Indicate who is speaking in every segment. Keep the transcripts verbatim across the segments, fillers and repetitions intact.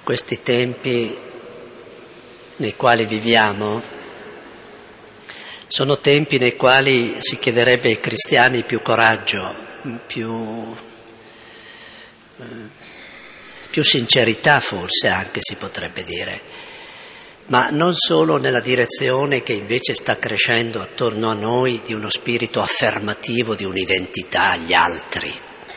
Speaker 1: Questi tempi nei quali viviamo sono tempi nei quali si chiederebbe ai cristiani più coraggio, più, eh, più sincerità forse anche si potrebbe dire, ma non solo nella direzione che invece sta crescendo attorno a noi di uno spirito affermativo di un'identità agli altri,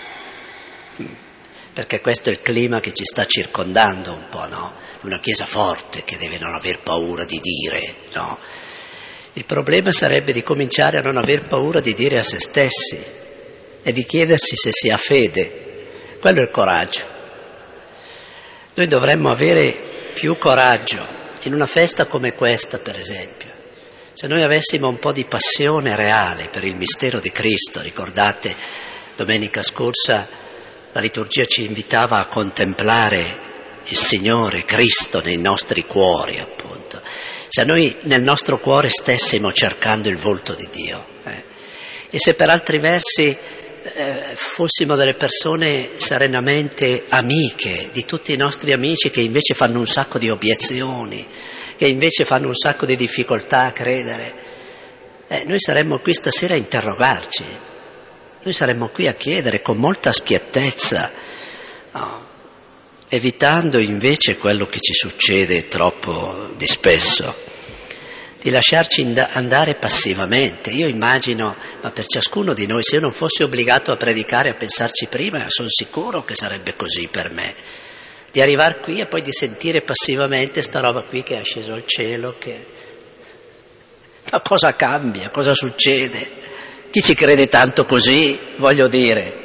Speaker 1: perché questo è il clima che ci sta circondando un po', no? Una Chiesa forte che deve non aver paura di dire, no? Il problema sarebbe di cominciare a non aver paura di dire a se stessi e di chiedersi se si ha fede. Quello è il coraggio. Noi dovremmo avere più coraggio in una festa come questa, per esempio. Se noi avessimo un po' di passione reale per il mistero di Cristo, ricordate, domenica scorsa la liturgia ci invitava a contemplare il Signore Cristo nei nostri cuori, appunto. Se noi nel nostro cuore stessimo cercando il volto di Dio, eh, e se per altri versi eh, fossimo delle persone serenamente amiche di tutti i nostri amici che invece fanno un sacco di obiezioni, che invece fanno un sacco di difficoltà a credere, eh, noi saremmo qui stasera a interrogarci, noi saremmo qui a chiedere con molta schiettezza, no? Evitando invece quello che ci succede troppo di spesso, di lasciarci ind- andare passivamente. Io immagino, ma per ciascuno di noi, se io non fossi obbligato a predicare, a pensarci prima, sono sicuro che sarebbe così per me, di arrivare qui e poi di sentire passivamente sta roba qui che è sceso al cielo, che... ma cosa cambia, cosa succede? Chi ci crede tanto così, voglio dire?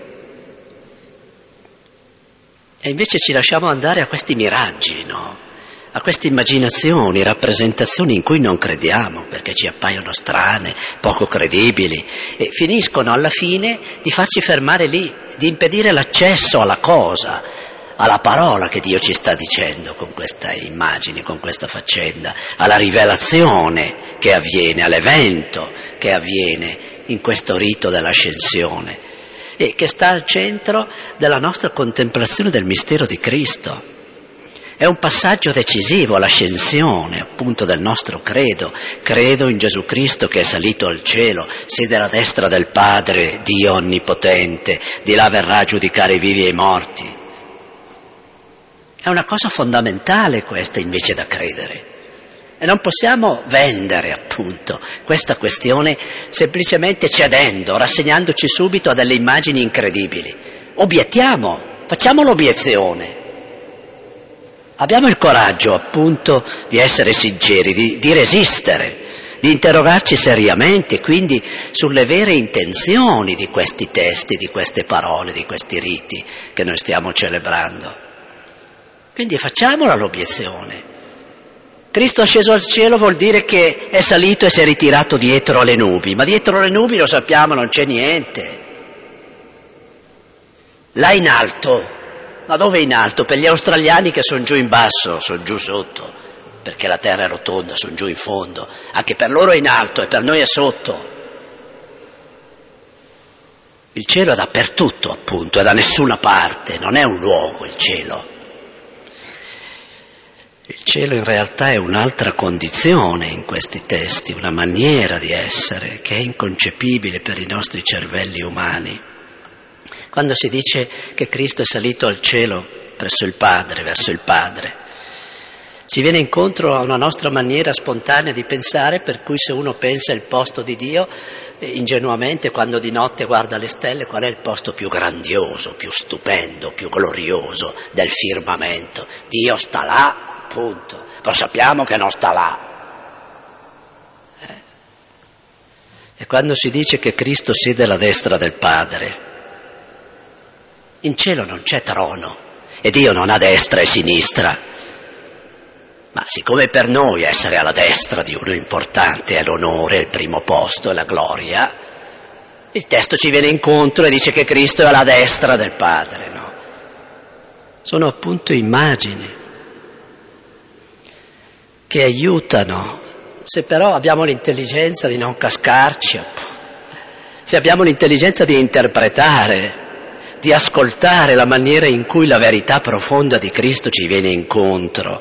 Speaker 1: E invece ci lasciamo andare a questi miraggi, no? A queste immaginazioni, rappresentazioni in cui non crediamo, perché ci appaiono strane, poco credibili, e finiscono alla fine di farci fermare lì, di impedire l'accesso alla cosa, alla parola che Dio ci sta dicendo con queste immagini, con questa faccenda, alla rivelazione che avviene, all'evento che avviene in questo rito dell'ascensione e che sta al centro della nostra contemplazione del mistero di Cristo. È un passaggio decisivo, l'ascensione appunto del nostro credo. Credo in Gesù Cristo che è salito al cielo, siede alla destra del Padre, Dio onnipotente, di là verrà a giudicare i vivi e i morti. È una cosa fondamentale questa invece da credere. E non possiamo vendere appunto questa questione semplicemente cedendo, rassegnandoci subito a delle immagini incredibili. Obiettiamo, facciamo l'obiezione. Abbiamo il coraggio appunto di essere sinceri, di, di resistere, di interrogarci seriamente quindi sulle vere intenzioni di questi testi, di queste parole, di questi riti che noi stiamo celebrando. Quindi facciamola l'obiezione. Cristo asceso al cielo vuol dire che è salito e si è ritirato dietro alle nubi, ma dietro le nubi lo sappiamo non c'è niente. Là in alto, ma dove in alto? Per gli australiani che sono giù in basso, sono giù sotto, perché la terra è rotonda, sono giù in fondo, anche per loro è in alto e per noi è sotto. Il cielo è dappertutto appunto, è da nessuna parte, non è un luogo il cielo. Il cielo in realtà è un'altra condizione in questi testi, una maniera di essere che è inconcepibile per i nostri cervelli umani. Quando si dice che Cristo è salito al cielo presso il Padre, verso il Padre, si viene incontro a una nostra maniera spontanea di pensare, per cui se uno pensa il posto di Dio, ingenuamente quando di notte guarda le stelle, qual è il posto più grandioso, più stupendo, più glorioso del firmamento? Dio sta là. Punto. Però sappiamo che non sta là. Eh. E quando si dice che Cristo siede alla destra del Padre, in cielo non c'è trono e Dio non ha destra e sinistra. Ma siccome per noi essere alla destra di uno importante è l'onore, il primo posto e la gloria, il testo ci viene incontro e dice che Cristo è alla destra del Padre, no? Sono appunto immagini che aiutano, se però abbiamo l'intelligenza di non cascarci, se abbiamo l'intelligenza di interpretare, di ascoltare la maniera in cui la verità profonda di Cristo ci viene incontro.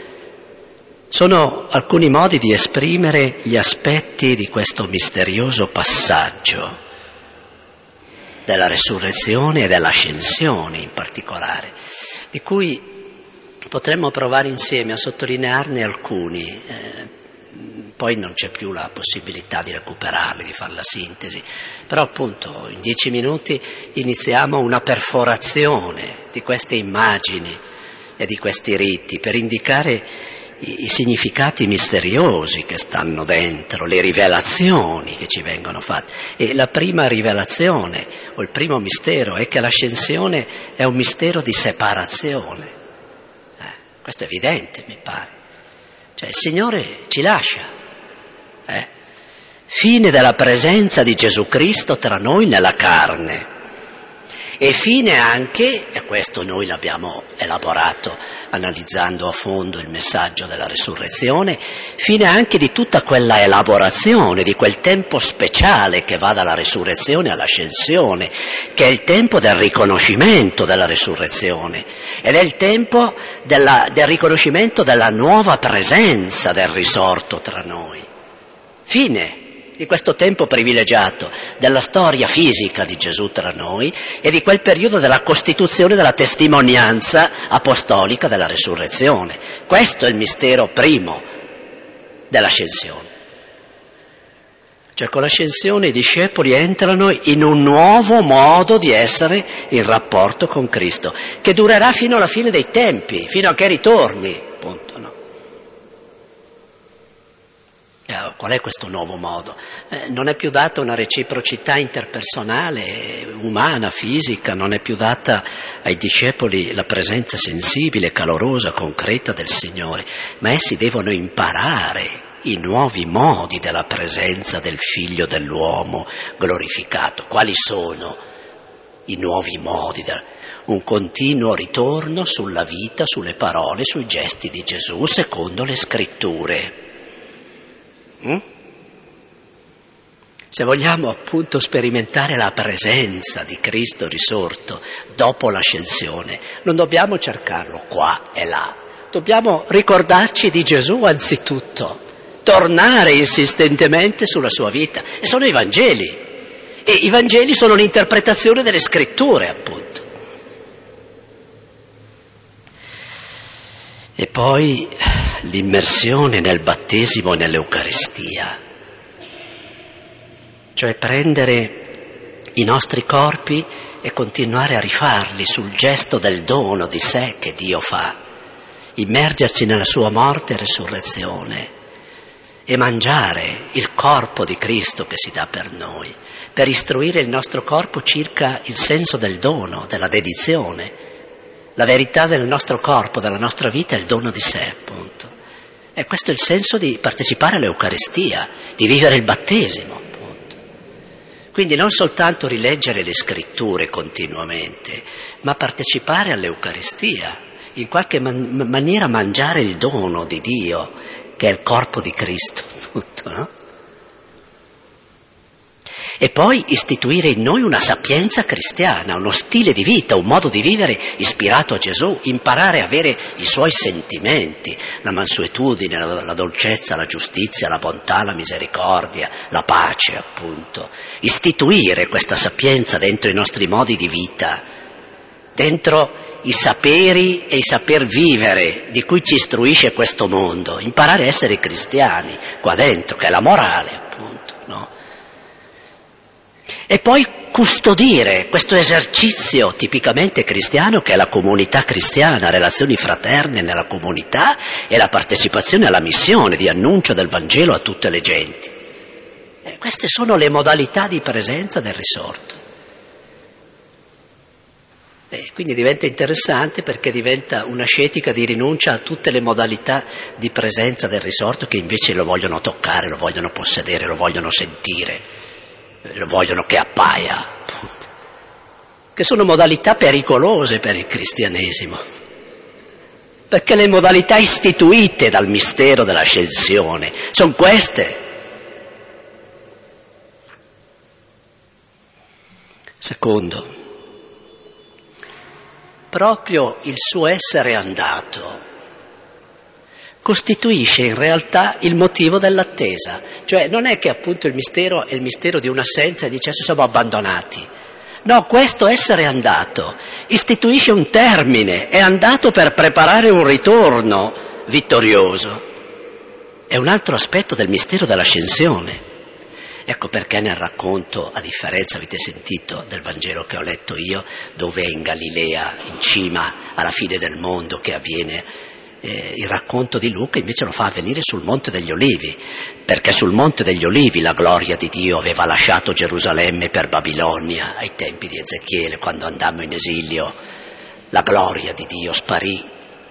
Speaker 1: Sono alcuni modi di esprimere gli aspetti di questo misterioso passaggio della resurrezione e dell'ascensione in particolare, di cui potremmo provare insieme a sottolinearne alcuni. Eh, poi non c'è più la possibilità di recuperarli, di fare la sintesi, però appunto in dieci minuti iniziamo una perforazione di queste immagini e di questi riti per indicare i, i significati misteriosi che stanno dentro, le rivelazioni che ci vengono fatte. E la prima rivelazione o il primo mistero è che l'ascensione è un mistero di separazione. Eh, questo è evidente, mi pare. Cioè il Signore ci lascia. Eh? Fine della presenza di Gesù Cristo tra noi nella carne e fine anche, e questo noi l'abbiamo elaborato analizzando a fondo il messaggio della resurrezione, fine anche di tutta quella elaborazione, di quel tempo speciale che va dalla resurrezione all'ascensione, che è il tempo del riconoscimento della resurrezione ed è il tempo della, del riconoscimento della nuova presenza del risorto tra noi. Fine di questo tempo privilegiato della storia fisica di Gesù tra noi e di quel periodo della costituzione della testimonianza apostolica della resurrezione. Questo è il mistero primo dell'ascensione. Cioè con l'ascensione i discepoli entrano in un nuovo modo di essere in rapporto con Cristo, che durerà fino alla fine dei tempi, fino a che ritorni, appunto, no? Qual è questo nuovo modo? Eh, non è più data una reciprocità interpersonale, umana, fisica, non è più data ai discepoli la presenza sensibile, calorosa, concreta del Signore, ma essi devono imparare i nuovi modi della presenza del Figlio dell'uomo glorificato. Quali sono i nuovi modi? Del... Un continuo ritorno sulla vita, sulle parole, sui gesti di Gesù, secondo le Scritture. Se vogliamo appunto sperimentare la presenza di Cristo risorto dopo l'ascensione, non dobbiamo cercarlo qua e là, dobbiamo ricordarci di Gesù anzitutto, tornare insistentemente sulla sua vita, e sono i Vangeli, e i Vangeli sono l'interpretazione delle Scritture appunto. E poi l'immersione nel battesimo e nell'Eucaristia, cioè prendere i nostri corpi e continuare a rifarli sul gesto del dono di sé che Dio fa, immergerci nella sua morte e resurrezione e mangiare il corpo di Cristo che si dà per noi, per istruire il nostro corpo circa il senso del dono, della dedizione. La verità del nostro corpo, della nostra vita è il dono di sé, appunto. E questo è il senso di partecipare all'Eucaristia, di vivere il battesimo, appunto. Quindi non soltanto rileggere le Scritture continuamente, ma partecipare all'Eucaristia, in qualche man- maniera mangiare il dono di Dio, che è il corpo di Cristo, appunto, no? E poi istituire in noi una sapienza cristiana, uno stile di vita, un modo di vivere ispirato a Gesù, imparare a avere i suoi sentimenti, la mansuetudine, la, la dolcezza, la giustizia, la bontà, la misericordia, la pace, appunto. Istituire questa sapienza dentro i nostri modi di vita, dentro i saperi e i saper vivere di cui ci istruisce questo mondo, imparare a essere cristiani qua dentro, che è la morale, appunto, no? E poi custodire questo esercizio tipicamente cristiano che è la comunità cristiana, relazioni fraterne nella comunità e la partecipazione alla missione di annuncio del Vangelo a tutte le genti. E queste sono le modalità di presenza del risorto. E quindi diventa interessante perché diventa un'ascetica di rinuncia a tutte le modalità di presenza del risorto che invece lo vogliono toccare, lo vogliono possedere, lo vogliono sentire. Lo vogliono che appaia, appunto. Che sono modalità pericolose per il cristianesimo, perché le modalità istituite dal mistero dell'ascensione sono queste. Secondo, proprio il suo essere andato costituisce in realtà il motivo dell'attesa. Cioè non è che appunto il mistero è il mistero di un'assenza e dice adesso siamo abbandonati. No, questo essere andato istituisce un termine, è andato per preparare un ritorno vittorioso. È un altro aspetto del mistero dell'ascensione. Ecco perché nel racconto, a differenza, avete sentito, del Vangelo che ho letto io, dove è in Galilea, in cima alla fine del mondo che avviene, eh, il racconto di Luca invece lo fa avvenire sul Monte degli Olivi, perché sul Monte degli Olivi la gloria di Dio aveva lasciato Gerusalemme per Babilonia, ai tempi di Ezechiele, quando andammo in esilio, la gloria di Dio sparì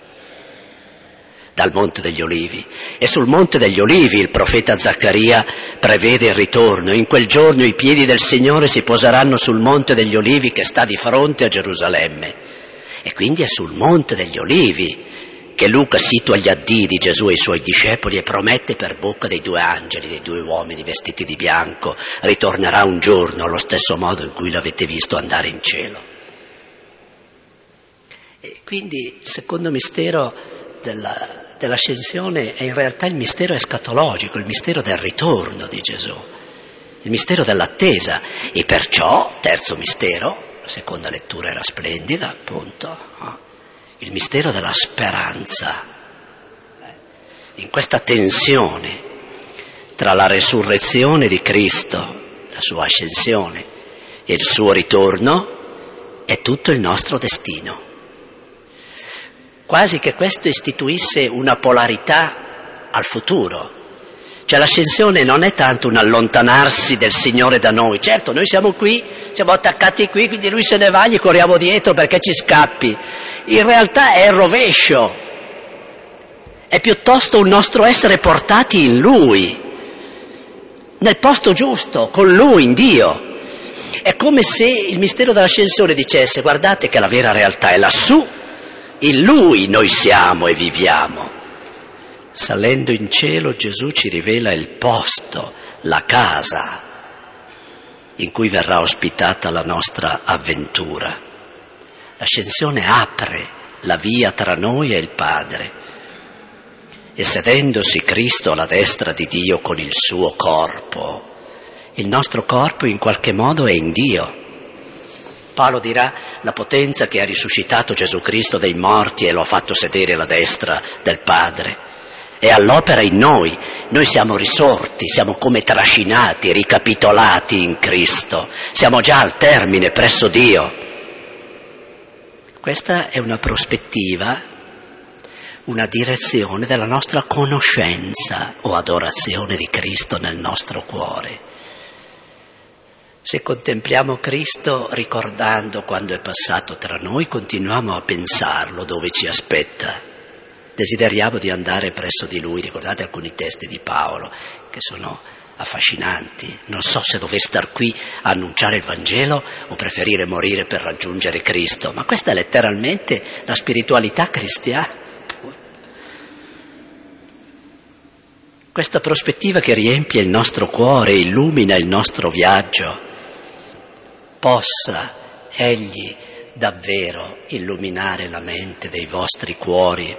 Speaker 1: dal Monte degli Olivi, e sul Monte degli Olivi il profeta Zaccaria prevede il ritorno. In quel giorno i piedi del Signore si poseranno sul Monte degli Olivi che sta di fronte a Gerusalemme, e quindi è sul Monte degli Olivi che Luca situa gli addii di Gesù e i suoi discepoli e promette per bocca dei due angeli, dei due uomini vestiti di bianco: ritornerà un giorno allo stesso modo in cui l'avete visto andare in cielo. E quindi il secondo mistero della dell'ascensione è in realtà il mistero escatologico, il mistero del ritorno di Gesù, il mistero dell'attesa, e perciò, terzo mistero, la seconda lettura era splendida, appunto, no? Il mistero della speranza. In questa tensione tra la resurrezione di Cristo, la sua ascensione, e il suo ritorno è tutto il nostro destino. Quasi che questo istituisse una polarità al futuro. Cioè l'ascensione non è tanto un allontanarsi del Signore da noi. Certo, noi siamo qui, siamo attaccati qui, quindi Lui se ne va, gli corriamo dietro perché ci scappi. In realtà è il rovescio. È piuttosto un nostro essere portati in Lui, nel posto giusto, con Lui, in Dio. È come se il mistero dell'ascensione dicesse: guardate che la vera realtà è lassù, in Lui noi siamo e viviamo. Salendo in cielo Gesù ci rivela il posto, la casa in cui verrà ospitata la nostra avventura. L'ascensione apre la via tra noi e il Padre, e sedendosi Cristo alla destra di Dio con il suo corpo, il nostro corpo in qualche modo è in Dio. Paolo dirà: la potenza che ha risuscitato Gesù Cristo dai morti e lo ha fatto sedere alla destra del Padre è all'opera in noi. Noi siamo risorti, siamo come trascinati, ricapitolati in Cristo, siamo già al termine presso Dio. Questa è una prospettiva, una direzione della nostra conoscenza o adorazione di Cristo nel nostro cuore. Se contempliamo Cristo ricordando quando è passato tra noi, continuiamo a pensarlo dove ci aspetta. Desideriamo di andare presso di Lui. Ricordate alcuni testi di Paolo che sono affascinanti. Non so se dover star qui a annunciare il Vangelo o preferire morire per raggiungere Cristo. Ma questa è letteralmente la spiritualità cristiana. Questa prospettiva che riempie il nostro cuore, illumina il nostro viaggio. Possa Egli davvero illuminare la mente dei vostri cuori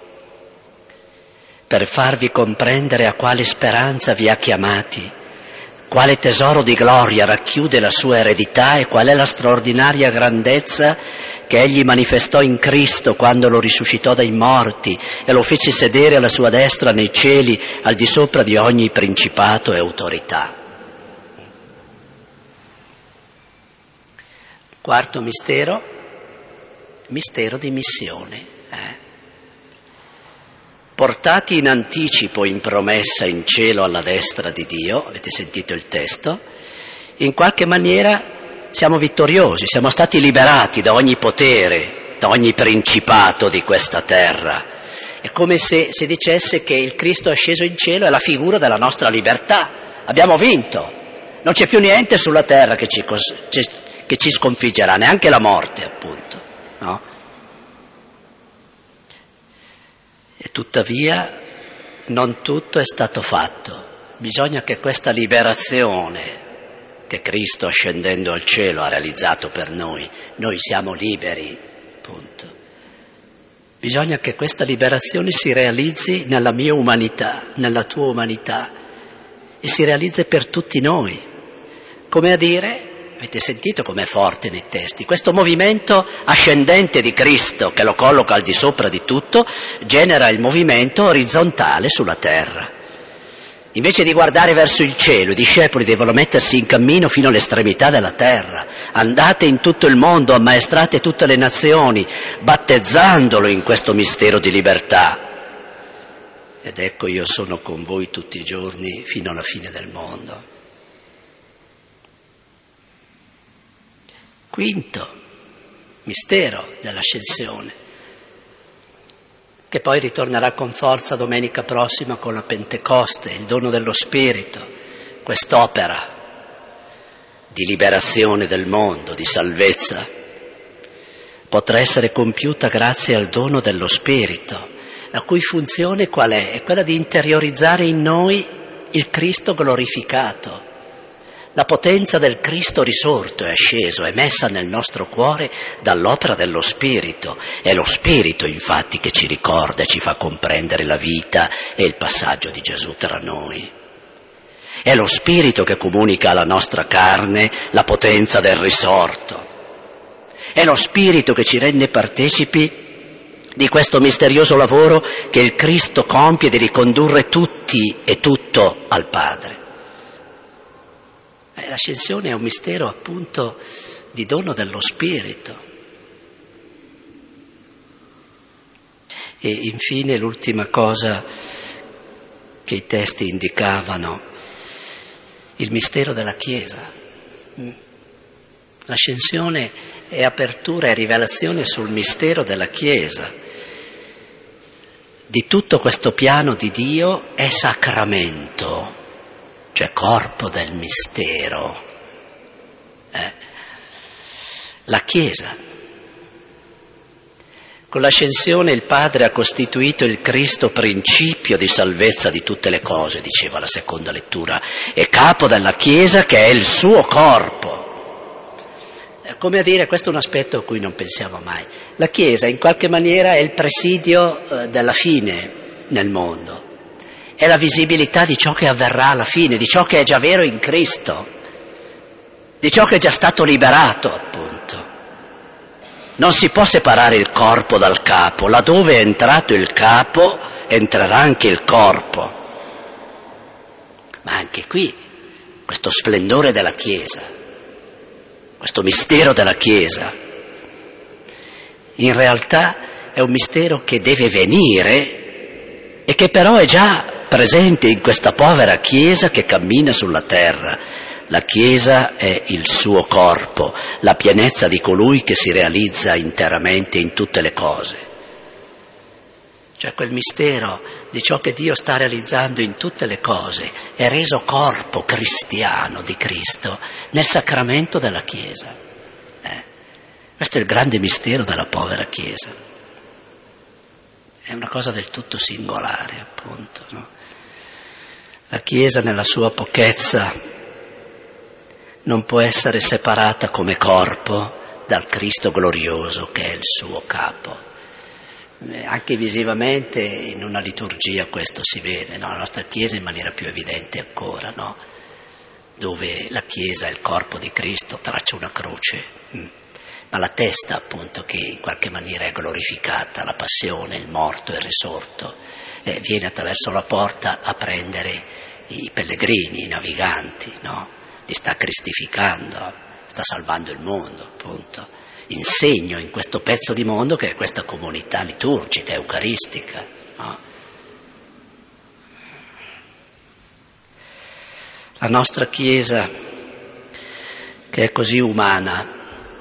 Speaker 1: per farvi comprendere a quale speranza vi ha chiamati, quale tesoro di gloria racchiude la sua eredità e qual è la straordinaria grandezza che Egli manifestò in Cristo quando lo risuscitò dai morti e lo fece sedere alla sua destra nei cieli, al di sopra di ogni principato e autorità. Quarto mistero, mistero di missione. Eh? Portati in anticipo in promessa in cielo alla destra di Dio, avete sentito il testo, in qualche maniera siamo vittoriosi, siamo stati liberati da ogni potere, da ogni principato di questa terra. È come se si dicesse che il Cristo asceso in cielo è la figura della nostra libertà. Abbiamo vinto, non c'è più niente sulla terra che ci cos- che ci sconfiggerà, neanche la morte, appunto, no? E tuttavia non tutto è stato fatto. Bisogna che questa liberazione che Cristo ascendendo al cielo ha realizzato per noi, noi siamo liberi appunto. Bisogna che questa liberazione si realizzi nella mia umanità, nella tua umanità, e si realizzi per tutti noi. Come a dire, avete sentito com'è forte nei testi, questo movimento ascendente di Cristo che lo colloca al di sopra di tutto, genera il movimento orizzontale sulla terra. Invece di guardare verso il cielo, i discepoli devono mettersi in cammino fino all'estremità della terra. Andate in tutto il mondo, ammaestrate tutte le nazioni, battezzandolo in questo mistero di libertà. Ed ecco, io sono con voi tutti i giorni fino alla fine del mondo. Quinto mistero dell'ascensione, che poi ritornerà con forza domenica prossima con la Pentecoste, il dono dello Spirito, quest'opera di liberazione del mondo, di salvezza, potrà essere compiuta grazie al dono dello Spirito, la cui funzione qual è? È quella di interiorizzare in noi il Cristo glorificato. La potenza del Cristo risorto è sceso, è messa nel nostro cuore dall'opera dello Spirito. È lo Spirito, infatti, che ci ricorda e ci fa comprendere la vita e il passaggio di Gesù tra noi. È lo Spirito che comunica alla nostra carne la potenza del risorto. È lo Spirito che ci rende partecipi di questo misterioso lavoro che il Cristo compie di ricondurre tutti e tutto al Padre. L'ascensione è un mistero appunto di dono dello Spirito. E infine l'ultima cosa che i testi indicavano, il mistero della Chiesa. L'ascensione è apertura e rivelazione sul mistero della Chiesa. Di tutto questo piano di Dio è sacramento, cioè corpo del mistero. Eh? La Chiesa. Con l'ascensione il Padre ha costituito il Cristo principio di salvezza di tutte le cose, diceva la seconda lettura, e capo della Chiesa che è il suo corpo. Come a dire, questo è un aspetto a cui non pensiamo mai. La Chiesa in qualche maniera è il presidio eh, della fine nel mondo. È la visibilità di ciò che avverrà alla fine, di ciò che è già vero in Cristo, di ciò che è già stato liberato, appunto. Non si può separare il corpo dal capo, laddove è entrato il capo entrerà anche il corpo. Ma anche qui, questo splendore della Chiesa, questo mistero della Chiesa, in realtà è un mistero che deve venire e che però è già presente in questa povera Chiesa che cammina sulla terra. La Chiesa è il suo corpo, la pienezza di colui che si realizza interamente in tutte le cose. Cioè quel mistero di ciò che Dio sta realizzando in tutte le cose è reso corpo cristiano di Cristo nel sacramento della Chiesa. Eh? Questo è il grande mistero della povera Chiesa. È una cosa del tutto singolare, appunto, no? La Chiesa nella sua pochezza non può essere separata come corpo dal Cristo glorioso che è il suo capo. Anche visivamente in una liturgia questo si vede, no? La nostra Chiesa in maniera più evidente ancora, no? Dove la Chiesa è il corpo di Cristo, traccia una croce, ma la testa appunto che in qualche maniera è glorificata, la passione, il morto, il risorto, eh, viene attraverso la porta a prendere i pellegrini, i naviganti, no? Li sta cristificando, sta salvando il mondo, appunto, in segno in questo pezzo di mondo che è questa comunità liturgica, eucaristica, no? La nostra Chiesa, che è così umana,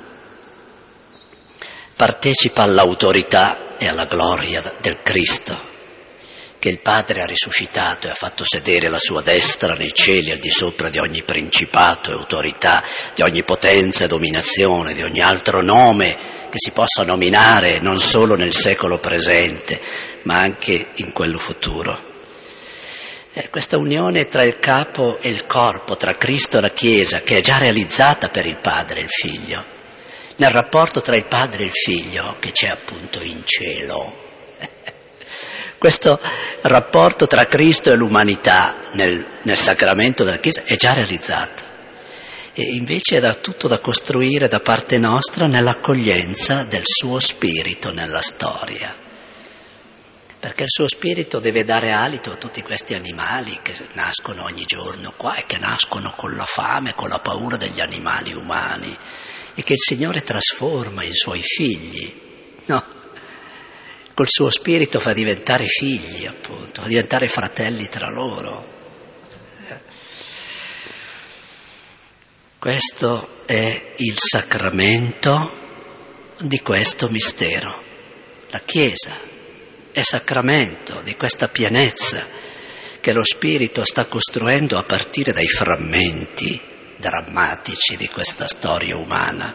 Speaker 1: partecipa all'autorità e alla gloria del Cristo, che il Padre ha risuscitato e ha fatto sedere alla sua destra nei cieli, al di sopra di ogni principato e autorità, di ogni potenza e dominazione, di ogni altro nome che si possa nominare non solo nel secolo presente, ma anche in quello futuro. Eh, questa unione tra il capo e il corpo, tra Cristo e la Chiesa, che è già realizzata per il Padre e il Figlio, nel rapporto tra il padre e il figlio che c'è appunto in cielo. Questo rapporto tra Cristo e l'umanità nel, nel sacramento della Chiesa è già realizzato. E invece è da tutto da costruire da parte nostra nell'accoglienza del suo spirito nella storia. Perché il suo spirito deve dare alito a tutti questi animali che nascono ogni giorno qua e che nascono con la fame, con la paura degli animali umani e che il Signore trasforma in suoi figli, no? Col suo spirito fa diventare figli, appunto, fa diventare fratelli tra loro. Questo è il sacramento di questo mistero. La Chiesa è sacramento di questa pienezza che lo Spirito sta costruendo a partire dai frammenti drammatici di questa storia umana.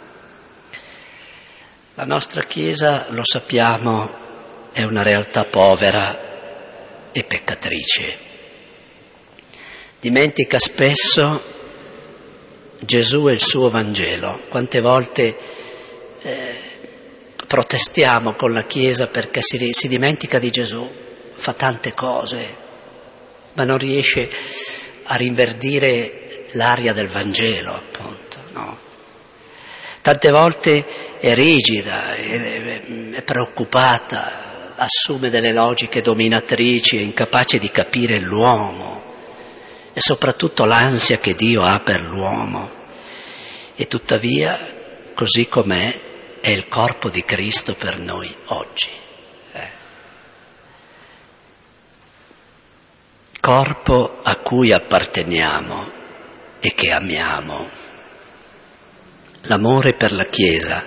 Speaker 1: La nostra Chiesa, lo sappiamo, è una realtà povera e peccatrice. Dimentica spesso Gesù e il suo Vangelo. Quante volte eh, protestiamo con la Chiesa perché si, si dimentica di Gesù, fa tante cose, ma non riesce a rinverdire l'aria del Vangelo, appunto, no? Tante volte è rigida, è, è preoccupata, assume delle logiche dominatrici, è incapace di capire l'uomo e soprattutto l'ansia che Dio ha per l'uomo. E tuttavia, così com'è, è il corpo di Cristo per noi oggi. Eh. Corpo a cui apparteniamo e che amiamo. L'amore per la Chiesa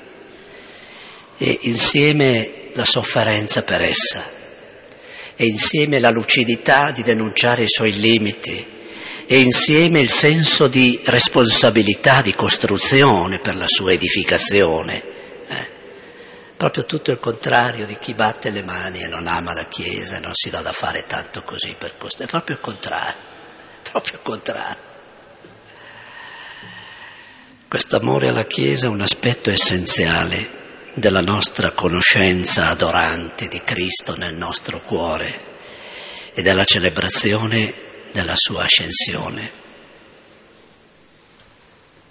Speaker 1: e insieme la sofferenza per essa e insieme la lucidità di denunciare i suoi limiti e insieme il senso di responsabilità di costruzione per la sua edificazione. Eh. Proprio tutto il contrario di chi batte le mani e non ama la Chiesa e non si dà da fare tanto così per costruire. È proprio il contrario, proprio il contrario. Questo amore alla Chiesa è un aspetto essenziale della nostra conoscenza adorante di Cristo nel nostro cuore e della celebrazione della sua ascensione.